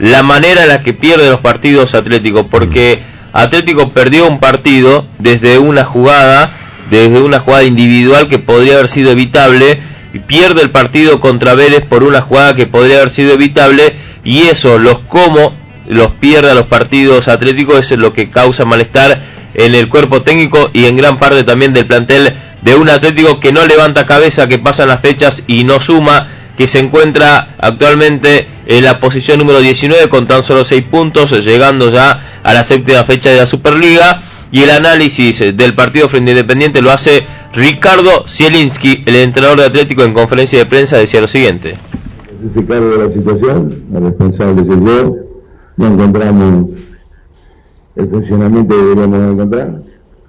la manera en la que pierde los partidos Atlético, porque Atlético perdió un partido desde una jugada individual que podría haber sido evitable, y pierde el partido contra Vélez por una jugada que podría haber sido evitable, y eso, cómo los pierde a los partidos Atlético, eso es lo que causa malestar en el cuerpo técnico y en gran parte también del plantel de un Atlético que no levanta cabeza, que pasan las fechas y no suma, que se encuentra actualmente en la posición número 19 con tan solo 6 puntos, llegando ya a la séptima fecha de la Superliga. Y el análisis del partido frente a Independiente lo hace Ricardo Zielinski, el entrenador de Atlético, en conferencia de prensa decía lo siguiente: se cargo de la situación, el responsable soy yo, no encontramos el funcionamiento que deberíamos encontrar,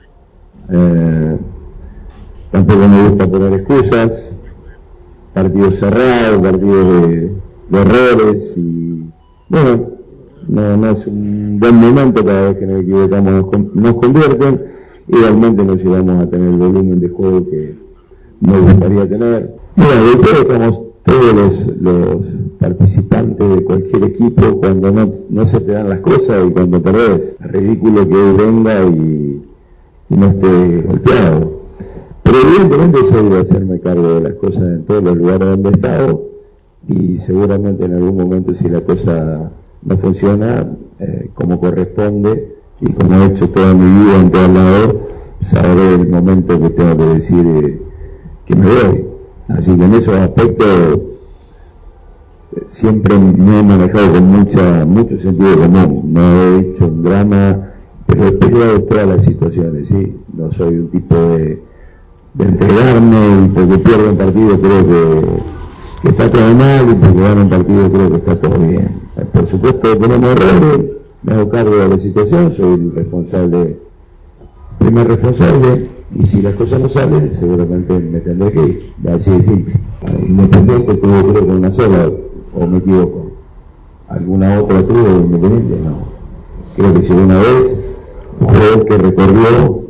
tampoco me gusta poner excusas, partidos cerrados, partidos de errores, y bueno, no es un buen momento. Cada vez que nos equivocamos nos convierten, y realmente no llegamos a tener el volumen de juego que nos gustaría tener. Bueno, después estamos todos los participantes de cualquier equipo cuando no se te dan las cosas y cuando perdés. Es ridículo que él venga y no esté golpeado. Pero evidentemente soy de hacerme cargo de las cosas en todos los lugares donde he estado, y seguramente en algún momento, si la cosa no funciona como corresponde y como he hecho toda mi vida en todos lados, sabré el momento que tengo que decir que me voy. Así que en esos aspectos siempre me he manejado con mucho sentido común. No he hecho un drama, pero he peleado todas las situaciones, ¿sí? No soy un tipo de entregarme, y porque pierdo un partido creo que está todo mal, y porque gano un partido creo que está todo bien. Por supuesto tenemos errores, me hago cargo de la situación, soy el primer responsable, y si las cosas no salen seguramente me tendré que ir, así de simple. Independiente tuvo creo que una sola, o me equivoco, alguna otra tuvo Independiente, no, creo que llegó una vez un jugador que recorrió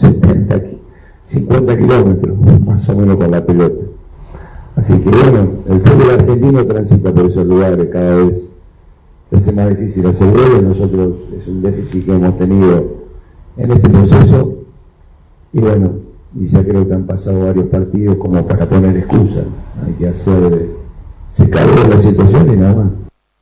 50 kilómetros más o menos con la pelota. Así que bueno, el fútbol argentino transita por esos lugares, cada vez se hace más difícil hacer goles. Nosotros es un déficit que hemos tenido en este proceso, y bueno, y ya creo que han pasado varios partidos como para poner excusas. Hay que se cargo de la situación y nada más.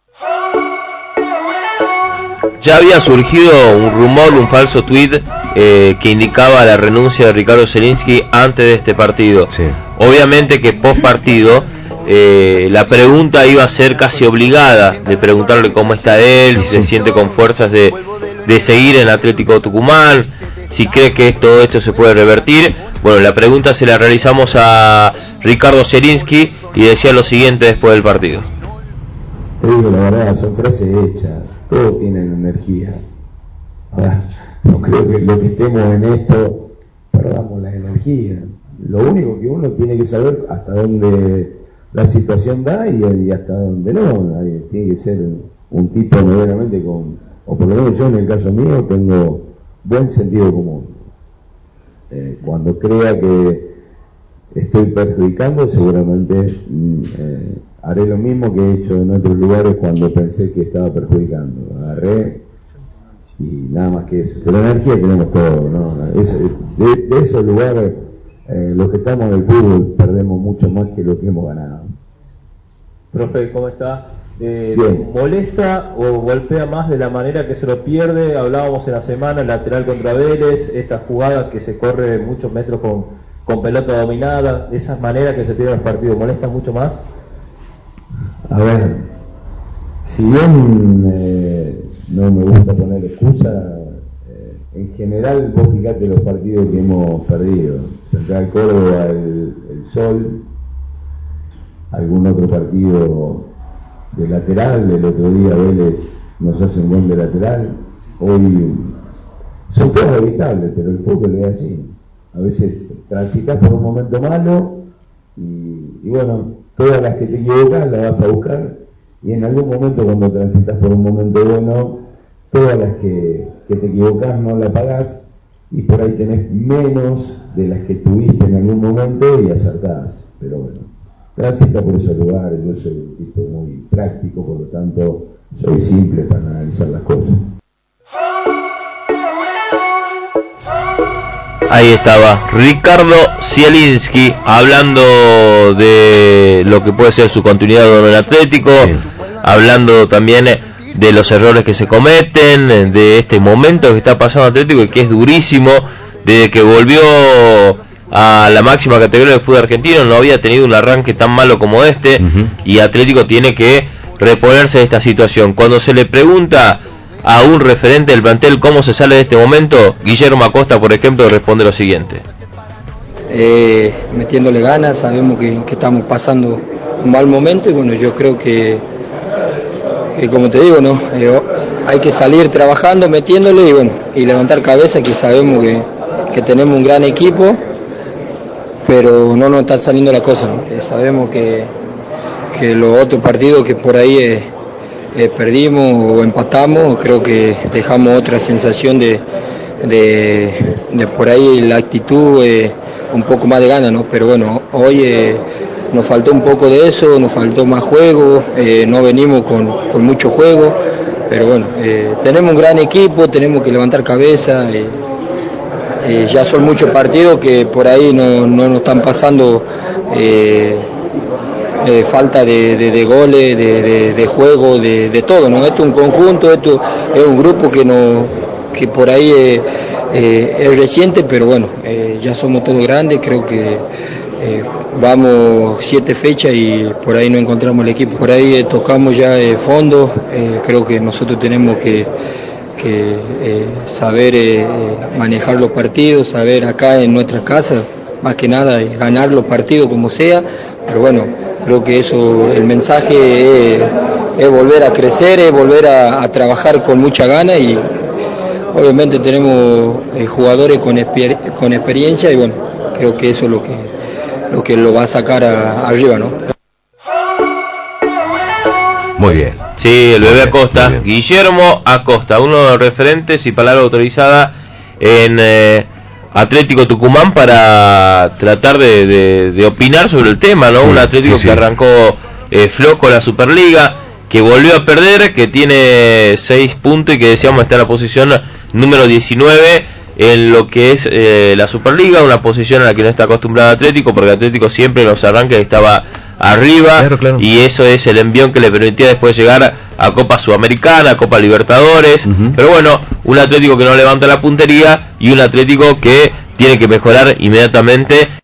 Ya había surgido un rumor, un falso tuit que indicaba la renuncia de Ricardo Zielinski antes de este partido. Sí. Obviamente que post partido la pregunta iba a ser casi obligada, de preguntarle cómo está él, si se siente con fuerzas de seguir en Atlético Tucumán, si cree que todo esto se puede revertir. Bueno, la pregunta se la realizamos a Ricardo Zielinski y decía lo siguiente después del partido: te digo la verdad, son frases hechas, todos tienen energía. Ahora, no creo que lo que estemos en esto perdamos la energía. Lo único que uno tiene que saber hasta dónde la situación da y hasta dónde no. Tiene que ser un tipo medianamente o por lo menos yo en el caso mío tengo buen sentido común. Cuando crea que estoy perjudicando, seguramente haré lo mismo que he hecho en otros lugares cuando pensé que estaba perjudicando. Agarré y nada más que eso. Pero energía tenemos todo, ¿no? De esos lugares, los que estamos en el fútbol perdemos mucho más que lo que hemos ganado. Profe, ¿cómo está? Bien. ¿Molesta o golpea más de la manera que se lo pierde? Hablábamos en la semana, el lateral contra Vélez, esta jugada que se corre muchos metros con pelota dominada, de esas maneras que se pierden los partidos, ¿molesta mucho más? A ver, si bien no me gusta poner excusa, en general vos fijate los partidos que hemos perdido. Central Córdoba, el Sol, algún otro partido de lateral, el otro día Vélez nos hace un gol de lateral. Hoy son todos evitables, pero el fútbol es así. A veces transitas por un momento malo y bueno, todas las que te equivocas las vas a buscar, y en algún momento cuando transitas por un momento bueno, todas las que te equivocas no la pagás, y por ahí tenés menos de las que tuviste en algún momento y acertás. Pero bueno, transita por esos lugares. Yo soy un tipo muy práctico, por lo tanto soy simple para analizar las cosas. Ahí estaba Ricardo Zielinski hablando de lo que puede ser su continuidad en el Atlético, sí, hablando también de los errores que se cometen, de este momento que está pasando Atlético y que es durísimo, desde que volvió a la máxima categoría del fútbol argentino no había tenido un arranque tan malo como este, y Atlético tiene que reponerse de esta situación. Cuando se le pregunta a un referente del plantel cómo se sale de este momento, Guillermo Acosta, por ejemplo, responde lo siguiente: metiéndole ganas, sabemos que estamos pasando un mal momento y bueno, yo creo que como te digo, ¿no? Hay que salir trabajando, metiéndole y bueno, y levantar cabeza, que sabemos que tenemos un gran equipo, pero no nos está saliendo la cosa, ¿no? Sabemos que los otros partidos que por ahí perdimos o empatamos, creo que dejamos otra sensación de por ahí la actitud, un poco más de ganas, ¿no? Pero bueno, hoy nos faltó un poco de eso, nos faltó más juego, no venimos con mucho juego, pero bueno, tenemos un gran equipo, tenemos que levantar cabeza, ya son muchos partidos que por ahí no nos están pasando falta de goles, de juego, de todo, ¿no? Esto es un conjunto, esto es un grupo que por ahí es reciente, pero bueno, ya somos todos grandes, creo que vamos 7 fechas y por ahí no encontramos el equipo, por ahí tocamos ya fondo, creo que nosotros tenemos que saber manejar los partidos, saber acá en nuestra casa, más que nada ganar los partidos como sea, pero bueno, creo que eso, el mensaje es volver a crecer, es volver a trabajar con mucha gana y obviamente tenemos jugadores con experiencia y bueno, creo que eso es lo que lo va a sacar arriba, ¿no? Muy bien. Sí, el bebé Acosta, Guillermo Acosta, uno de los referentes y palabra autorizada en Atlético Tucumán para tratar de opinar sobre el tema, ¿no? Sí, un Atlético que arrancó flojo la Superliga, que volvió a perder, que tiene 6 puntos y que decíamos está en la posición número 19 en lo que es la Superliga, una posición a la que no está acostumbrado Atlético, porque Atlético siempre en los arranques estaba arriba, claro. Y eso es el envión que le permitía después llegar a Copa Sudamericana, Copa Libertadores, pero bueno, un Atlético que no levanta la puntería y un Atlético que tiene que mejorar inmediatamente.